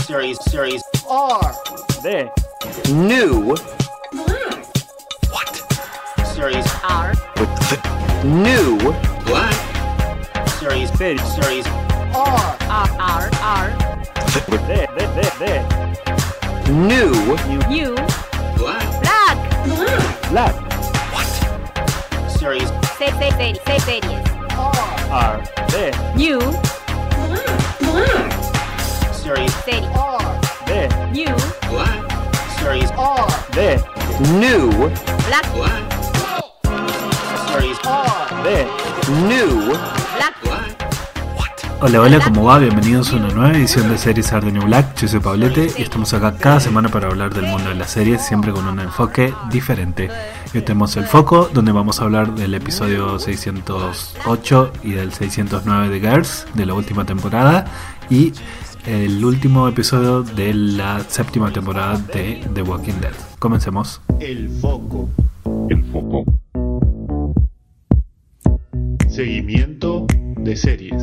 Series R. D. New. What? Series R. New. Black. Series Series R. R. D. New. New. Black. What? Series Series. R. R. D. New. Series Series. R. D. New. Black. Series R. D. New. Black. Series R. D. New. Black. Hola, ¿cómo va? Bienvenidos a una nueva edición de Series Are The New Black. Yo soy Pablete y estamos acá cada semana para hablar del mundo de las series, siempre con un enfoque diferente. Hoy tenemos el foco, donde vamos a hablar del episodio 608 y del 609 de Girls, de la última temporada, y el último episodio de la séptima temporada de The Walking Dead. Comencemos. El foco. Seguimiento de series.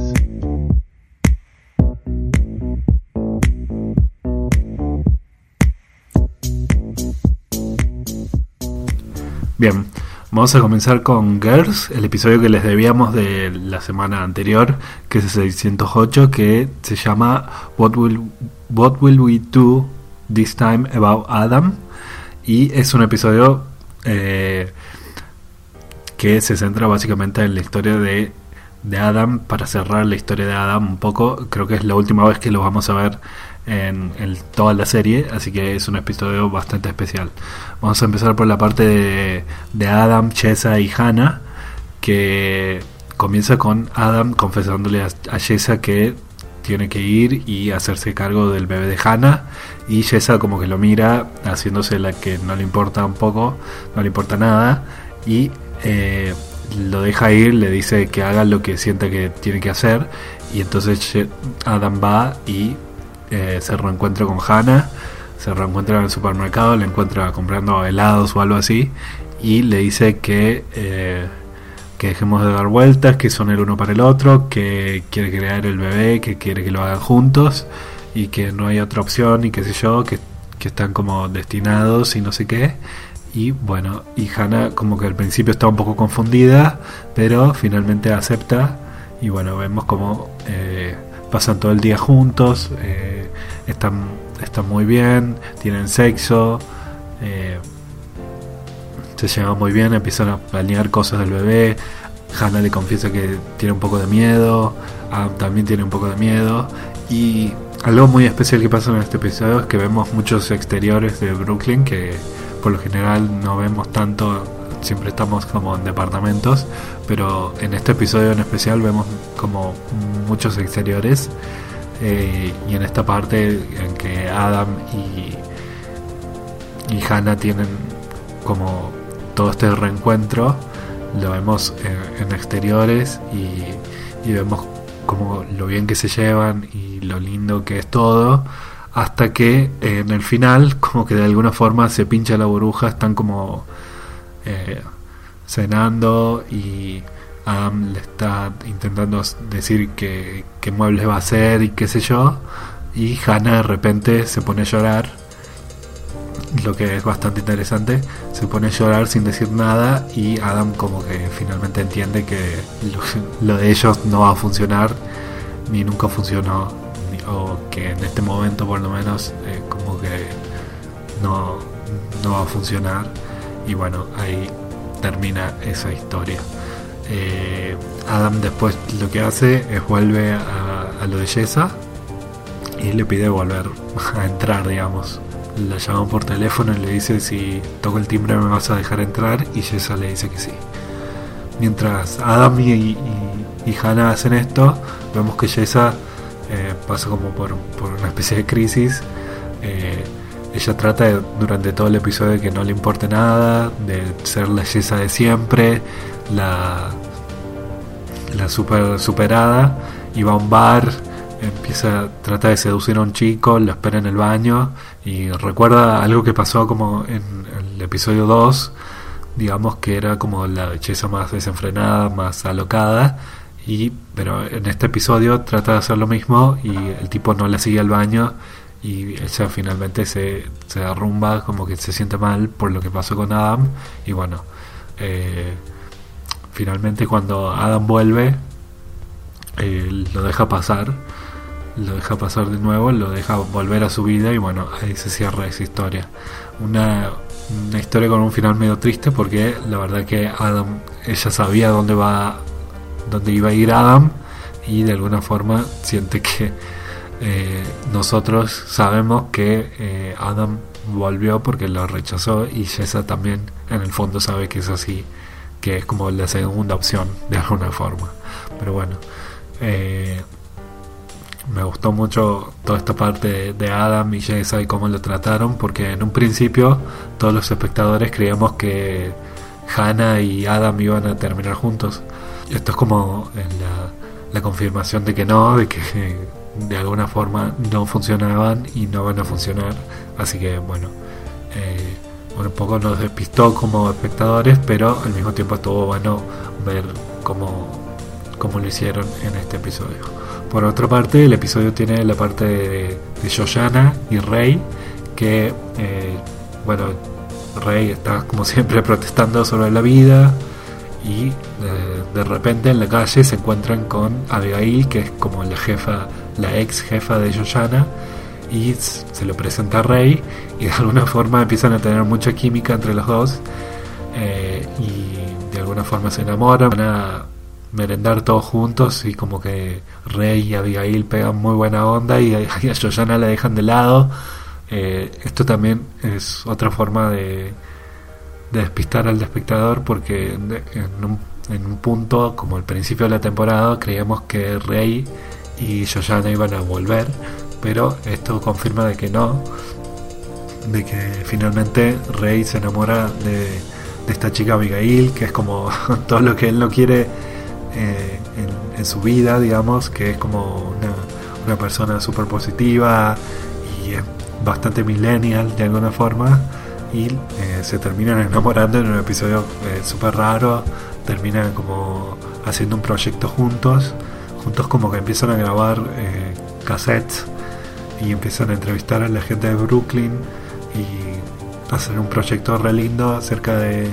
Bien, vamos a comenzar con Girls, el episodio que les debíamos de la semana anterior, que es el 608, que se llama What Will We Do This Time About Adam, y es un episodio que se centra básicamente en la historia de Adam, para cerrar la historia de Adam un poco. Creo que es la última vez que lo vamos a ver en toda la serie, así que es un episodio bastante especial. Vamos a empezar por la parte de Adam, Jessa y Hannah, que comienza con Adam confesándole a Jessa que tiene que ir y hacerse cargo del bebé de Hannah, y Jessa como que lo mira haciéndose la que no le importa un poco, no le importa nada, y lo deja ir, le dice que haga lo que sienta que tiene que hacer, y entonces Adam va y se reencuentra con Hannah, se reencuentra en el supermercado, la encuentra comprando helados o algo así, y le dice que dejemos de dar vueltas, que son el uno para el otro, que quiere crear el bebé, que quiere que lo hagan juntos, y que no hay otra opción, y qué sé yo, que están como destinados y no sé qué. Y bueno, y Hannah como que al principio está un poco confundida, pero finalmente acepta, y bueno, vemos como pasan todo el día juntos, están muy bien, tienen sexo, se llevan muy bien, empiezan a planear cosas del bebé. Hannah le confiesa que tiene un poco de miedo, Adam también tiene un poco de miedo, y algo muy especial que pasa en este episodio es que vemos muchos exteriores de Brooklyn que por lo general no vemos tanto, siempre estamos como en departamentos, pero en este episodio en especial vemos como muchos exteriores, y en esta parte en que Adam y Hannah tienen como todo este reencuentro, lo vemos en exteriores, y vemos como lo bien que se llevan y lo lindo que es todo, hasta que en el final como que de alguna forma se pincha la burbuja. Están como cenando, y Adam le está intentando decir qué muebles va a hacer y qué sé yo, y Hannah de repente se pone a llorar, lo que es bastante interesante. Se pone a llorar sin decir nada, y Adam como que finalmente entiende que lo de ellos no va a funcionar, ni nunca funcionó, o que en este momento por lo menos como que no va a funcionar. Y bueno, ahí termina esa historia. Adam después lo que hace es vuelve a lo de Jessa y le pide volver a entrar, digamos. La llaman por teléfono y le dice: si toco el timbre me vas a dejar entrar, y Jessa le dice que sí. Mientras Adam y Hannah hacen esto, vemos que Jessa pasa como por una especie de crisis. Ella trata durante todo el episodio de que no le importe nada, de ser la Jessa de siempre, la super superada, y va a un bar, trata de seducir a un chico, lo espera en el baño, y recuerda algo que pasó como en el episodio 2, digamos, que era como la belleza más desenfrenada, más alocada, pero en este episodio trata de hacer lo mismo, y el tipo no la sigue al baño y ella finalmente se derrumba, como que se siente mal por lo que pasó con Adam. Y bueno, finalmente cuando Adam vuelve, lo deja pasar de nuevo, lo deja volver a su vida, y bueno, ahí se cierra esa historia. Una historia con un final medio triste, porque la verdad que ella sabía dónde iba a ir Adam, y de alguna forma siente que nosotros sabemos que Adam volvió porque lo rechazó, y Jessa también en el fondo sabe que es así, que es como la segunda opción de alguna forma. Pero bueno, me gustó mucho toda esta parte de Adam y Jessa y cómo lo trataron, porque en un principio todos los espectadores creíamos que Hannah y Adam iban a terminar juntos. Esto es como la confirmación de que no, de que de alguna forma no funcionaban y no van a funcionar. Así que bueno, un poco nos despistó como espectadores, pero al mismo tiempo estuvo bueno ver cómo lo hicieron en este episodio. Por otra parte, el episodio tiene la parte de Joanna y Ray, que bueno, Ray está como siempre protestando sobre la vida, y de repente en la calle se encuentran con Abigail, que es como la ex jefa de Joanna, y se lo presenta a Ray, y de alguna forma empiezan a tener mucha química entre los dos, y de alguna forma se enamoran, van a merendar todos juntos, y como que Ray y Abigail pegan muy buena onda, y a Joanna la dejan de lado. Esto también es otra forma de despistar al espectador, porque en un punto, como al principio de la temporada, creíamos que Ray y Joanna iban a volver, pero esto confirma de que no, de que finalmente Ray se enamora de esta chica Abigail, que es como todo lo que él no quiere en su vida, digamos, que es como una persona súper positiva y es bastante millennial de alguna forma, y se terminan enamorando en un episodio súper raro. Terminan como haciendo un proyecto juntos como que empiezan a grabar cassettes, y empiezan a entrevistar a la gente de Brooklyn, y hacer un proyecto re lindo acerca de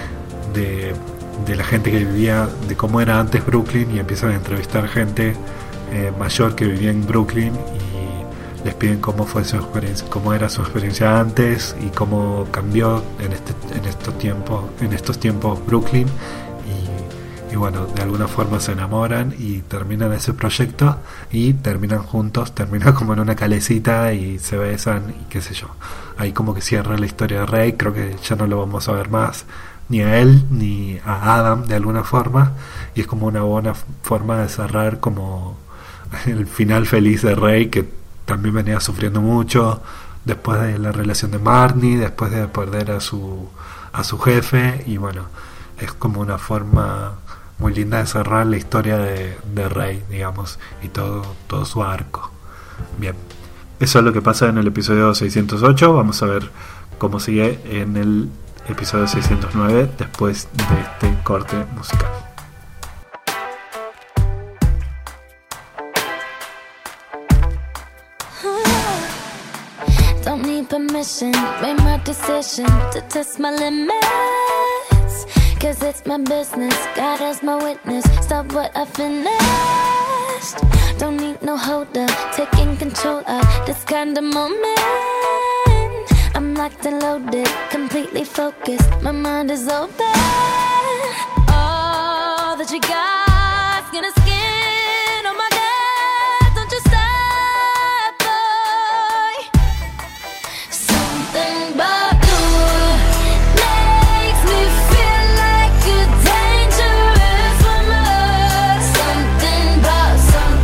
la gente que vivía, de cómo era antes Brooklyn, y empiezan a entrevistar gente mayor que vivía en Brooklyn, y les piden cómo fue su experiencia, cómo era su experiencia antes y cómo cambió en estos tiempos Brooklyn, y bueno, de alguna forma se enamoran y terminan ese proyecto y terminan juntos, terminan como en una calecita y se besan y qué sé yo. Ahí como que cierra la historia de Ray. Creo que ya no lo vamos a ver más, ni a él ni a Adam, de alguna forma, y es como una buena forma de cerrar como el final feliz de Ray, que también venía sufriendo mucho después de la relación de Marnie, después de perder a su jefe, y bueno, es como una forma muy linda de cerrar la historia de Ray, digamos, y todo su arco. Bien, eso es lo que pasa en el episodio 608. Vamos a ver cómo sigue en el episodio 609 después de este corte musical. Don't need permission, made my decision to test my limits. Cause it's my business, God as my witness. Stop what I finished. Don't need no holder, taking control of this kind of moment. I'm locked and loaded, completely focused. My mind is open. All that you got, skin to skin. Oh my God, don't you stop, boy. Something about you makes me feel like a dangerous woman. Something about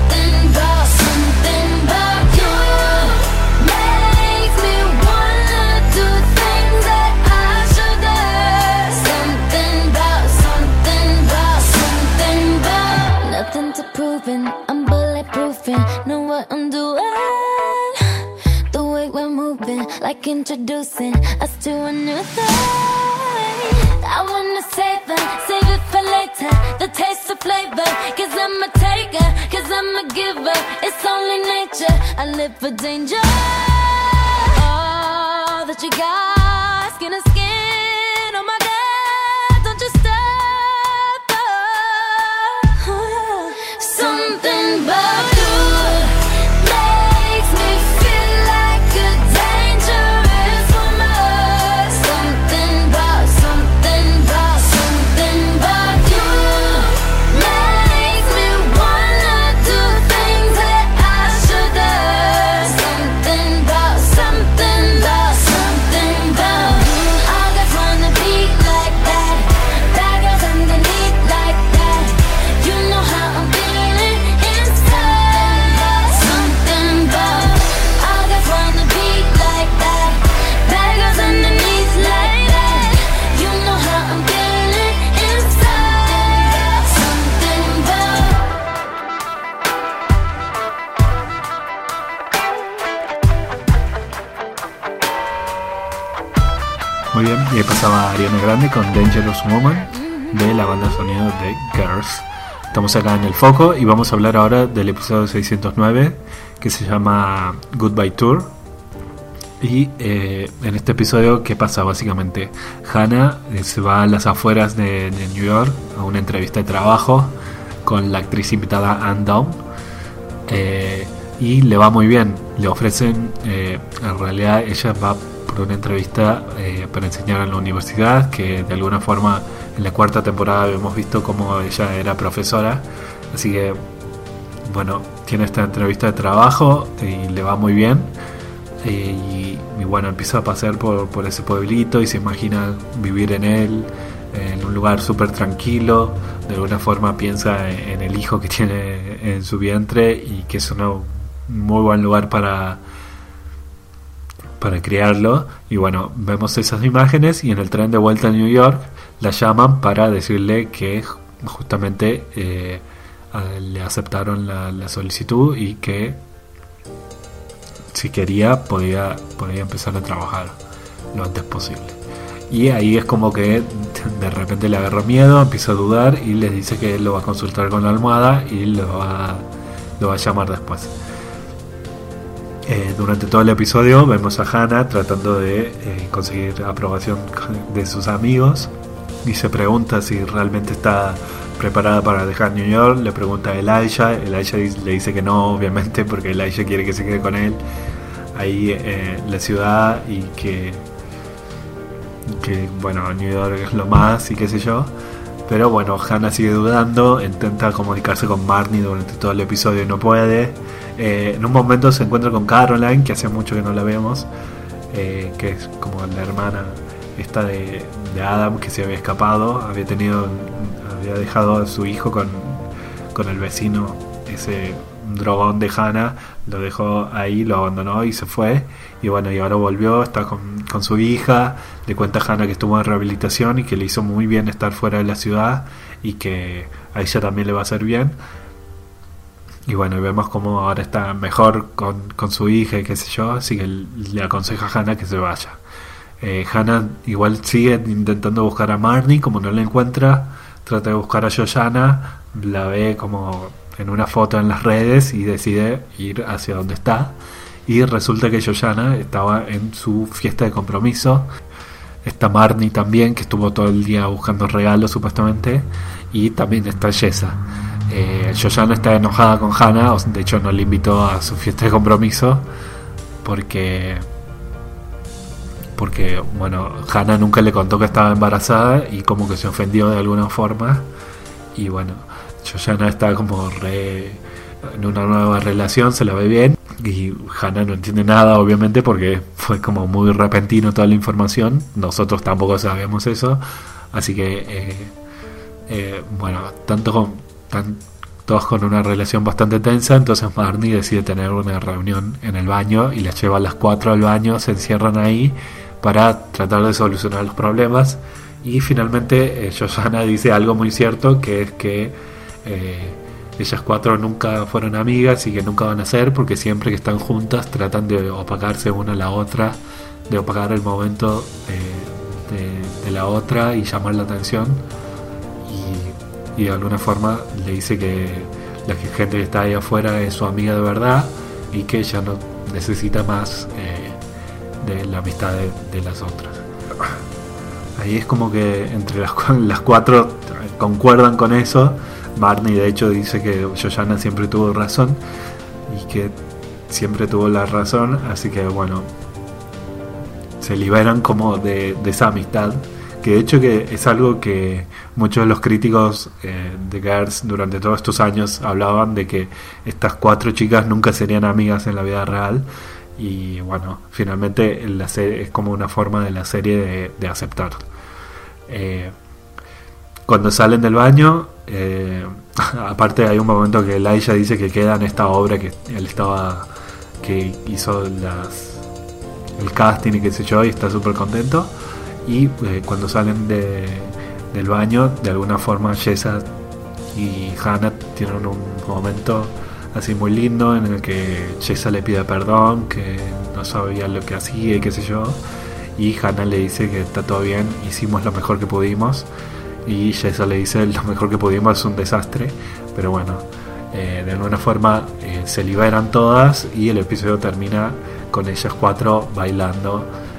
you makes me wanna do things that I shouldn't. Something about nothing to proving. I'm bulletproofing, know what I'm doing. The way we're moving, like introducing us to a new thing. I wanna save it for later. The taste of flavor, cause I'm a taker, cause I'm a giver. It's only nature, I live for danger. all that you got. Skin to skin, oh my God, don't you stop. Something about you makes me feel like a dangerous woman. Something about you makes me wanna do things that I shouldn't. Something about you. All guys wanna be like that. Bad girls underneath like that. You know how I'm feeling inside. Something about all guys wanna be like that. Bad girls underneath like that. You know how I'm feeling inside. Something about. Muy bien, y ahí pasaba Ariana Grande con Dangerous Woman de la banda de sonido de Girls. Estamos acá en El Foco y vamos a hablar ahora del episodio 609 que se llama Goodbye Tour. Y en este episodio, ¿qué pasa? Básicamente Hannah se va a las afueras de New York a una entrevista de trabajo con la actriz invitada Ann Down, y le va muy bien. Le ofrecen, en realidad ella va por una entrevista para enseñar en la universidad, que de alguna forma en la cuarta temporada hemos visto cómo ella era profesora, así que bueno, tiene esta entrevista de trabajo y le va muy bien, y bueno, empieza a pasear por ese pueblito y se imagina vivir en él, en un lugar súper tranquilo. De alguna forma piensa en el hijo que tiene en su vientre y que es un muy buen lugar para criarlo. Y bueno, vemos esas imágenes y en el tren de vuelta a New York la llaman para decirle que justamente le aceptaron la solicitud y que si quería podía empezar a trabajar lo antes posible. Y ahí es como que de repente le agarró miedo, empieza a dudar y les dice que él lo va a consultar con la almohada y lo va a llamar después. Durante todo el episodio vemos a Hannah tratando de conseguir aprobación de sus amigos y se pregunta si realmente está preparada para dejar New York. Le pregunta a Elijah le dice que no, obviamente, porque Elijah quiere que se quede con él ahí en la ciudad y que bueno, New York es lo más y qué sé yo. Pero bueno, Hannah sigue dudando, intenta comunicarse con Marnie durante todo el episodio y no puede. En un momento se encuentra con Caroline, que hace mucho que no la vemos, que es como la hermana esta de Adam, que se había escapado, había dejado a su hijo con el vecino, ese drogón de Hannah, lo dejó ahí, lo abandonó y se fue. Y bueno, y ahora volvió, está con su hija, le cuenta a Hannah que estuvo en rehabilitación y que le hizo muy bien estar fuera de la ciudad y que a ella también le va a hacer bien. Y bueno, y vemos como ahora está mejor con su hija y qué sé yo, así que le aconseja a Hannah que se vaya. Hannah igual sigue intentando buscar a Marnie, como no la encuentra, trata de buscar a Joanna, la ve como en una foto en las redes y decide ir hacia donde está. Y resulta que Joanna estaba en su fiesta de compromiso. Está Marnie también, que estuvo todo el día buscando regalos supuestamente. Y también está Jessa. Joanna está enojada con Hannah, de hecho no le invitó a su fiesta de compromiso porque bueno, Hannah nunca le contó que estaba embarazada y como que se ofendió de alguna forma. Y bueno, Joanna está como en una nueva relación, se la ve bien y Hannah no entiende nada, obviamente, porque fue como muy repentino toda la información. Nosotros tampoco sabemos eso, así que bueno, todos con una relación bastante tensa. Entonces Marnie decide tener una reunión en el baño y las lleva a las 4 al baño, se encierran ahí para tratar de solucionar los problemas. Y finalmente Joanna dice algo muy cierto, que es que ellas cuatro nunca fueron amigas y que nunca van a ser, porque siempre que están juntas tratan de opacarse una a la otra, de opacar el momento de la otra y llamar la atención. Y de alguna forma le dice que la gente que está ahí afuera es su amiga de verdad y que ella no necesita más de la amistad de las otras. Ahí es como que entre las cuatro concuerdan con eso. Barney de hecho dice que Joanna siempre tuvo razón y que siempre tuvo la razón, así que bueno, se liberan como de esa amistad, que de hecho que es algo que muchos de los críticos de Girls durante todos estos años hablaban, de que estas cuatro chicas nunca serían amigas en la vida real, y bueno, finalmente la serie es como una forma de la serie de aceptarlo. Cuando salen del baño, aparte hay un momento que Elijah dice que queda en esta obra que él que hizo el casting y qué sé yo, y está súper contento. Y cuando salen del baño, de alguna forma Jessa y Hannah tienen un momento así muy lindo en el que Jessa le pide perdón, que no sabía lo que hacía y qué sé yo, y Hannah le dice que está todo bien, hicimos lo mejor que pudimos, y Jessa le dice lo mejor que pudimos es un desastre, pero bueno, de alguna forma se liberan todas y el episodio termina con ellas cuatro bailando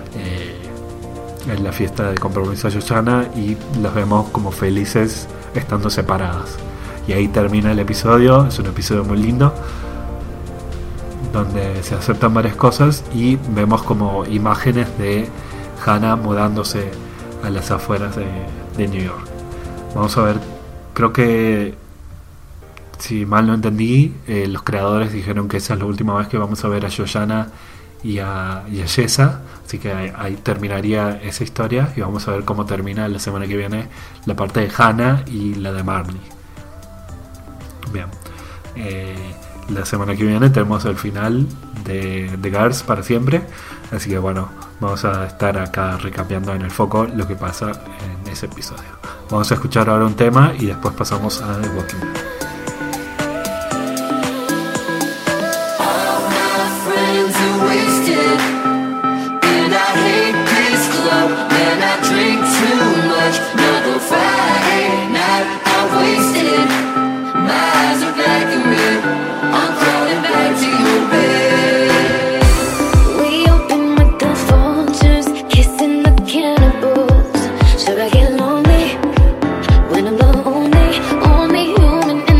en la fiesta de compromiso de Joanna, y las vemos como felices estando separadas. Y ahí termina el episodio. Es un episodio muy lindo donde se aceptan varias cosas y vemos como imágenes de Hannah mudándose a las afueras de New York. Vamos a ver, creo que si mal no entendí, los creadores dijeron que esa es la última vez que vamos a ver a Joanna y a Jessa, así que ahí terminaría esa historia, y vamos a ver cómo termina la semana que viene la parte de Hannah y la de Marnie. Bien, la semana que viene tenemos el final de Girls para siempre, así que bueno, vamos a estar acá recambiando en el foco lo que pasa en ese episodio. Vamos a escuchar ahora un tema y después pasamos a The Walking Dead. Should I get lonely when I'm the only human in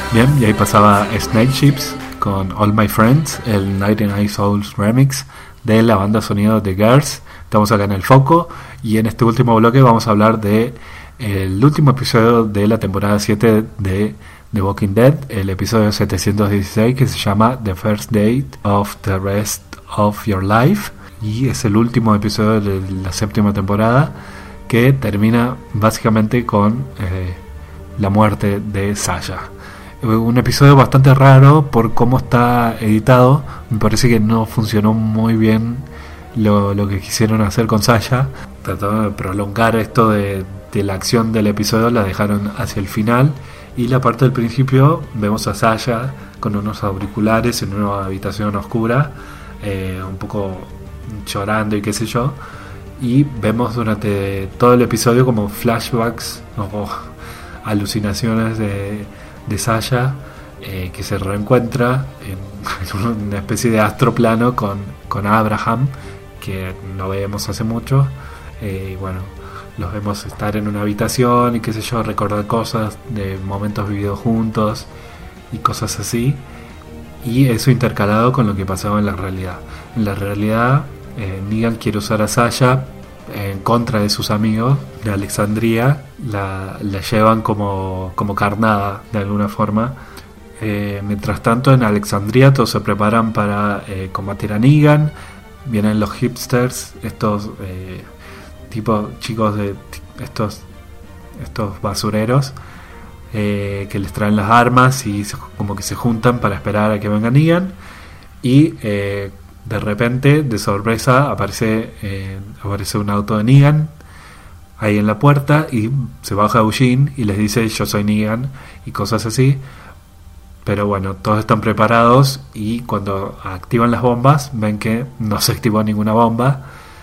Bien, y ahí pasaba Snake Ships con All My Friends, el 99 Souls Remix de la banda sonido de Girls. Estamos acá en el foco y en este último bloque vamos a hablar de el último episodio de la temporada 7 de The Walking Dead, el episodio 716, que se llama The First Date of the Rest of Your Life, y es el último episodio de la séptima temporada, que termina básicamente con la muerte de Sasha. Un episodio bastante raro por cómo está editado. Me parece que no funcionó muy bien lo que quisieron hacer con Sasha. Trataron de prolongar esto de la acción del episodio, la dejaron hacia el final, y la parte del principio vemos a Sasha con unos auriculares en una habitación oscura, un poco llorando y qué sé yo, y vemos durante todo el episodio como flashbacks o alucinaciones de Sasha, que se reencuentra en una especie de astroplano con Abraham, que no vemos hace mucho, y bueno, los vemos estar en una habitación y qué sé yo, recordar cosas de momentos vividos juntos y cosas así, y eso intercalado con lo que pasaba en la realidad. En la realidad, Negan quiere usar a Sasha en contra de sus amigos de Alexandria, la llevan como carnada de alguna forma. Mientras tanto, en Alexandria todos se preparan para combatir a Negan. Vienen los hipsters, estos chicos de estos basureros, que les traen las armas y como que se juntan para esperar a que venga Negan, y de repente, de sorpresa, aparece un auto de Negan ahí en la puerta, y se baja Eugene y les dice: yo soy Negan, y cosas así. Pero bueno, todos están preparados, y cuando activan las bombas ven que no se activó ninguna bomba.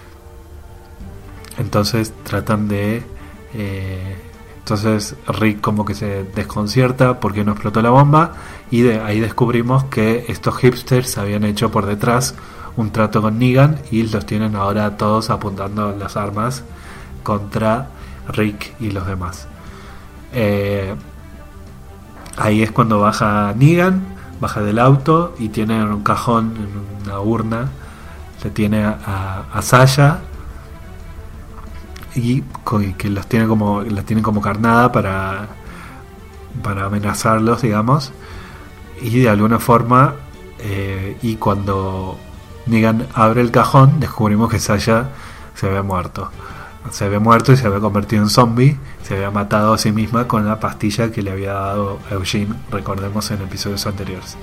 Entonces tratan de... entonces Rick como que se desconcierta porque no explotó la bomba, y de ahí descubrimos que estos hipsters habían hecho por detrás un trato con Negan, y los tienen ahora todos apuntando las armas contra Rick y los demás. Ahí es cuando baja Negan, baja del auto y tiene en un cajón, en una urna, le tiene a Sasha, y que las tienen como carnada para amenazarlos, digamos, y de alguna forma, y cuando Negan abre el cajón, descubrimos que Sasha se había muerto y se había convertido en zombie. Se había matado a sí misma con la pastilla que le había dado Eugene, recordemos, en episodios anteriores.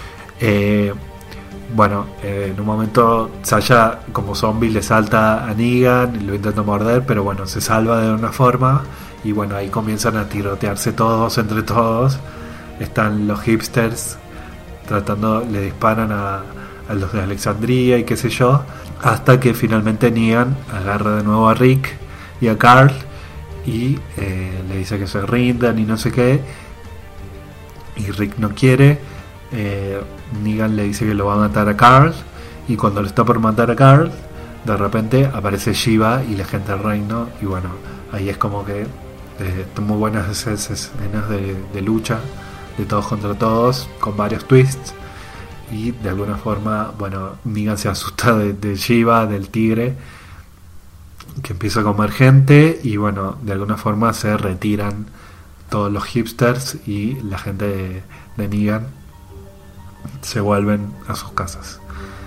Bueno, en un momento Sasha como zombie le salta a Negan y lo intenta morder, pero bueno, se salva de una forma, y bueno, ahí comienzan a tirotearse todos entre todos. Están los hipsters le disparan a los de Alexandria y qué sé yo, hasta que finalmente Negan agarra de nuevo a Rick y a Carl y le dice que se rindan y no sé qué, y Rick no quiere. Negan le dice que lo va a matar a Carl, y cuando lo está por matar a Carl, de repente aparece Shiva y la gente del reino, y bueno, ahí es como que muy buenas escenas de lucha de todos contra todos, con varios twists, y de alguna forma, bueno, Negan se asusta de Shiva, del tigre, que empieza a comer gente, y bueno, de alguna forma se retiran todos los hipsters, y la gente de Negan se vuelven a sus casas.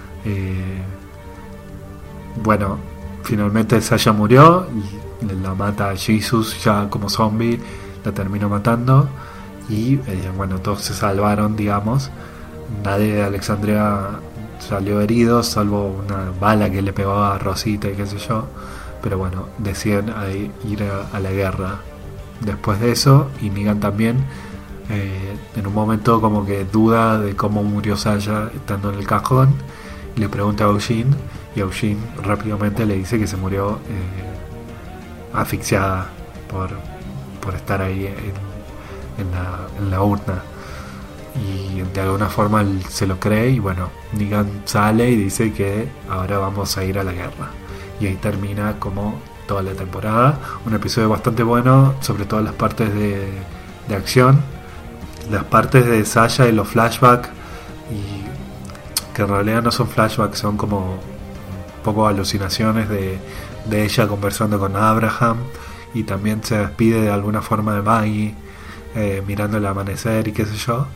Bueno, finalmente Sasha murió, y la mata a Jesus ya como zombie, la terminó matando, y bueno, todos se salvaron, digamos. Nadie de Alexandria salió herido, salvo una bala que le pegó a Rosita y qué sé yo. Pero bueno, deciden ir a la guerra después de eso, y Negan también en un momento como que duda de cómo murió Sasha estando en el cajón, y le pregunta a Eugene, y Eugene rápidamente le dice que se murió asfixiada por estar ahí en la urna, y de alguna forma él se lo cree, y bueno, Negan sale y dice que ahora vamos a ir a la guerra, y ahí termina como toda la temporada. Un episodio bastante bueno, sobre todo las partes de acción, las partes de Sasha y los flashbacks, y que en realidad no son flashbacks, son como un poco alucinaciones de ella conversando con Abraham, y también se despide de alguna forma de Maggie, mirando el amanecer y qué sé yo.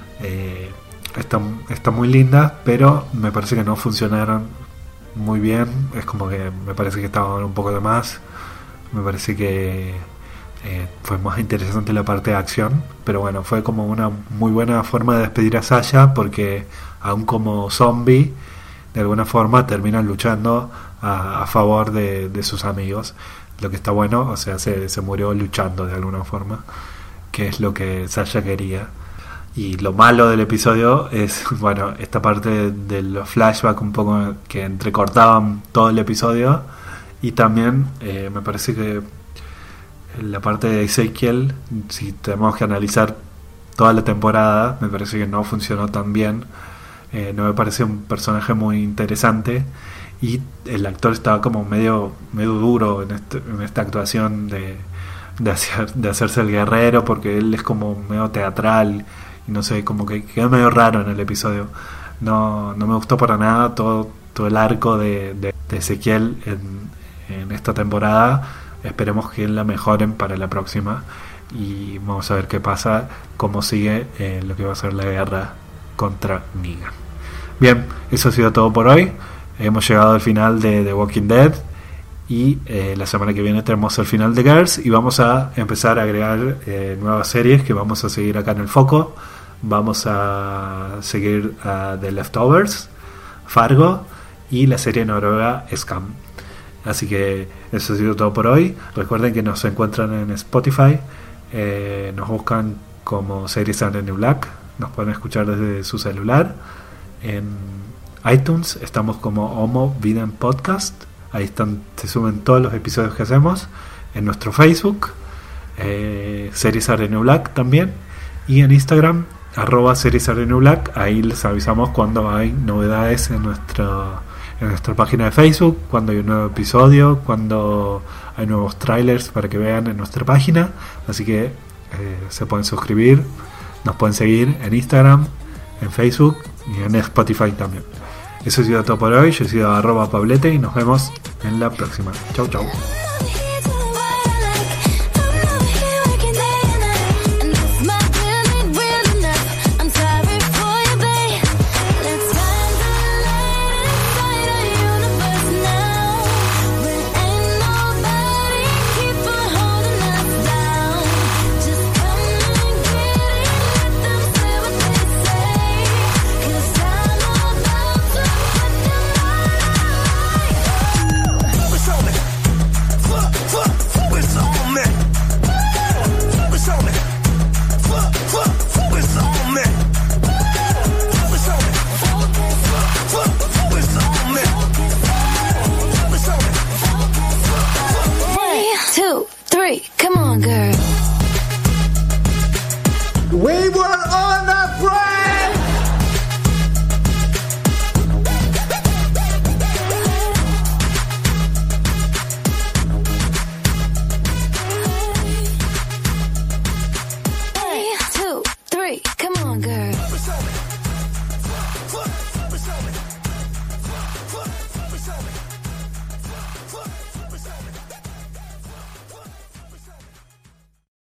Está muy linda, pero me parece que no funcionaron muy bien. Es como que me parece que estaban un poco de más. Me parece que fue más interesante la parte de acción, pero bueno, fue como una muy buena forma de despedir a Sasha, porque aún como zombie de alguna forma terminan luchando a favor de sus amigos, lo que está bueno. O sea, se murió luchando de alguna forma, que es lo que Sasha quería. Y lo malo del episodio es, bueno, esta parte de los flashbacks un poco que entrecortaban todo el episodio, y también me parece que la parte de Ezekiel, si tenemos que analizar toda la temporada, me parece que no funcionó tan bien. No me parece un personaje muy interesante, y el actor estaba como medio duro en esta actuación de hacerse el guerrero, porque él es como medio teatral, y no sé, como que quedó medio raro en el episodio. No me gustó para nada todo el arco de Ezekiel en esta temporada. Esperemos que la mejoren para la próxima, y vamos a ver qué pasa, cómo sigue lo que va a ser la guerra contra Negan. Bien, eso ha sido todo por hoy. Hemos llegado al final de The Walking Dead, y la semana que viene tenemos el final de Girls, y vamos a empezar a agregar nuevas series que vamos a seguir acá en el foco. Vamos a seguir The Leftovers, Fargo y la serie noruega Scam. Así que eso ha sido todo por hoy. Recuerden que nos encuentran en Spotify, nos buscan como Series Are the New Black, nos pueden escuchar desde su celular. En iTunes estamos como Homo Videm Podcast, ahí se suben todos los episodios que hacemos. En nuestro Facebook, Series Are the New Black también, y en Instagram @Series Are the New Black. Ahí les avisamos cuando hay novedades en nuestra página de Facebook, cuando hay un nuevo episodio, cuando hay nuevos trailers para que vean en nuestra página. Así que se pueden suscribir, nos pueden seguir en Instagram, en Facebook y en Spotify también. Eso ha sido todo por hoy. Yo he sido @Pablete, y nos vemos en la próxima. Chau.